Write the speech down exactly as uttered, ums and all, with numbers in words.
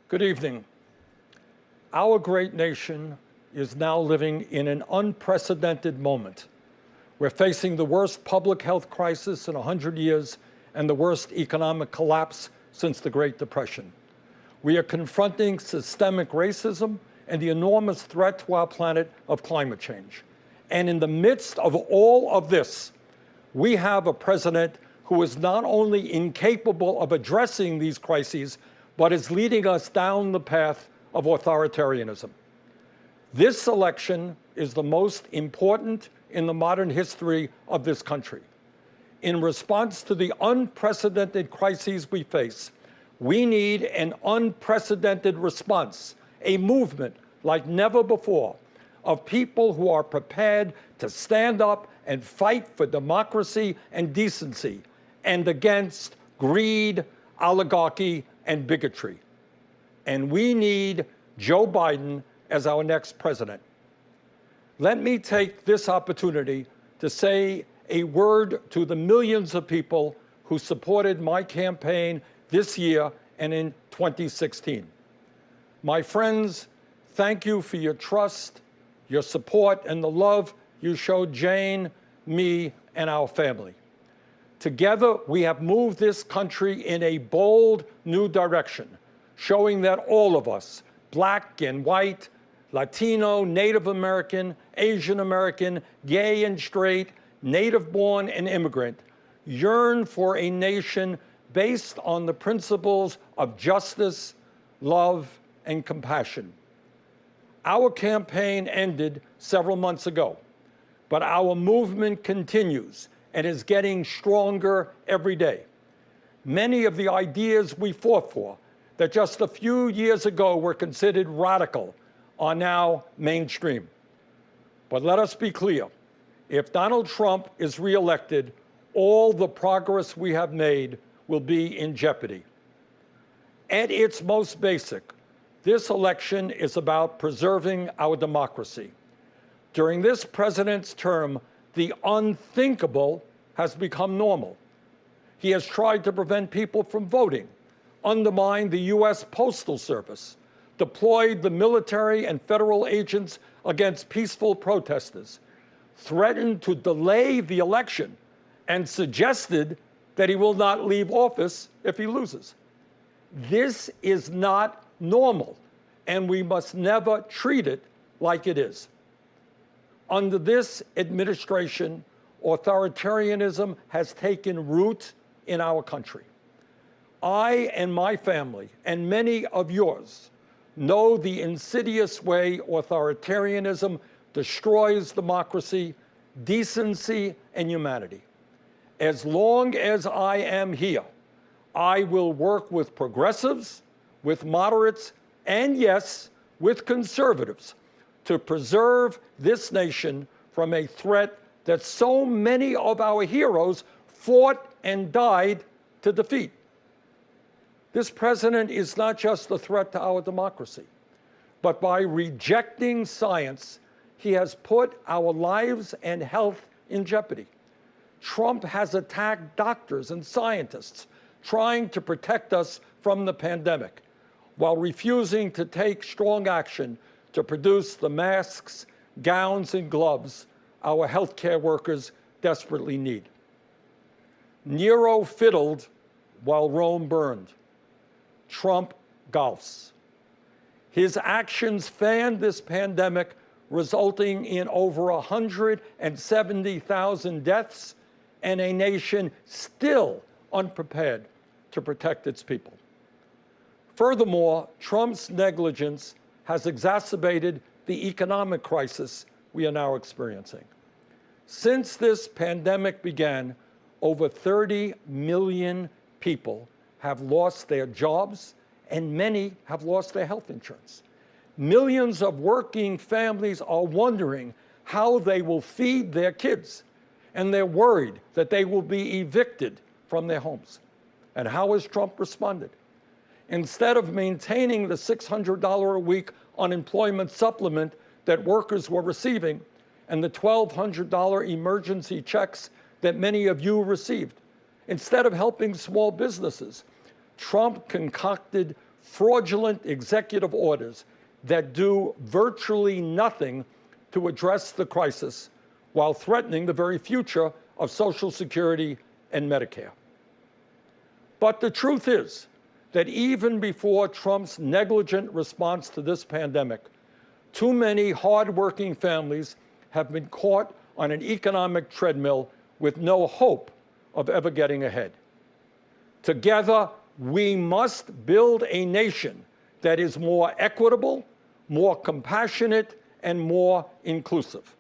Good evening. Our great nation is now living in an unprecedented moment. We're facing the worst public health crisis in one hundred years and the worst economic collapse since the Great Depression. We are confronting systemic racism and the enormous threat to our planet of climate change. And in the midst of all of this, we have a president who is not only incapable of addressing these crises, but is leading us down the path of authoritarianism. This election is the most important in the modern history of this country. In response to the unprecedented crises we face, we need an unprecedented response, a movement like never before, of people who are prepared to stand up and fight for democracy and decency and against greed, oligarchy, and bigotry. And we need Joe Biden as our next president. Let me take this opportunity to say a word to the millions of people who supported my campaign this year and in twenty sixteen. My friends, thank you for your trust, your support, and the love you showed Jane, me, and our family. Together, we have moved this country in a bold new direction, showing that all of us, black and white, Latino, Native American, Asian American, gay and straight, native-born and immigrant, yearn for a nation based on the principles of justice, love, and compassion. Our campaign ended several months ago, but our movement continues and is getting stronger every day. Many of the ideas we fought for that just a few years ago were considered radical are now mainstream. But let us be clear, if Donald Trump is reelected, all the progress we have made will be in jeopardy. At its most basic, this election is about preserving our democracy. During this president's term, the unthinkable has become normal. He has tried to prevent people from voting, undermined the U S Postal Service, deployed the military and federal agents against peaceful protesters, threatened to delay the election, and suggested that he will not leave office if he loses. This is not normal, and we must never treat it like it is. Under this administration, authoritarianism has taken root in our country. I and my family, and many of yours, know the insidious way authoritarianism destroys democracy, decency, and humanity. As long as I am here, I will work with progressives, with moderates, and yes, with conservatives to preserve this nation from a threat that so many of our heroes fought and died to defeat. This president is not just a threat to our democracy, but by rejecting science, he has put our lives and health in jeopardy. Trump has attacked doctors and scientists trying to protect us from the pandemic, while refusing to take strong action to produce the masks, gowns, and gloves our healthcare workers desperately need. Nero fiddled while Rome burned. Trump golfs. His actions fanned this pandemic, resulting in over one hundred seventy thousand deaths and a nation still unprepared to protect its people. Furthermore, Trump's negligence has exacerbated the economic crisis we are now experiencing. Since this pandemic began, over thirty million people have lost their jobs, and many have lost their health insurance. Millions of working families are wondering how they will feed their kids, and they're worried that they will be evicted from their homes. And how has Trump responded? Instead of maintaining the six hundred dollars a week unemployment supplement that workers were receiving and the twelve hundred dollars emergency checks that many of you received, instead of helping small businesses, Trump concocted fraudulent executive orders that do virtually nothing to address the crisis while threatening the very future of Social Security and Medicare. But the truth is that even before Trump's negligent response to this pandemic, too many hardworking families have been caught on an economic treadmill with no hope of ever getting ahead. Together, we must build a nation that is more equitable, more compassionate, and more inclusive.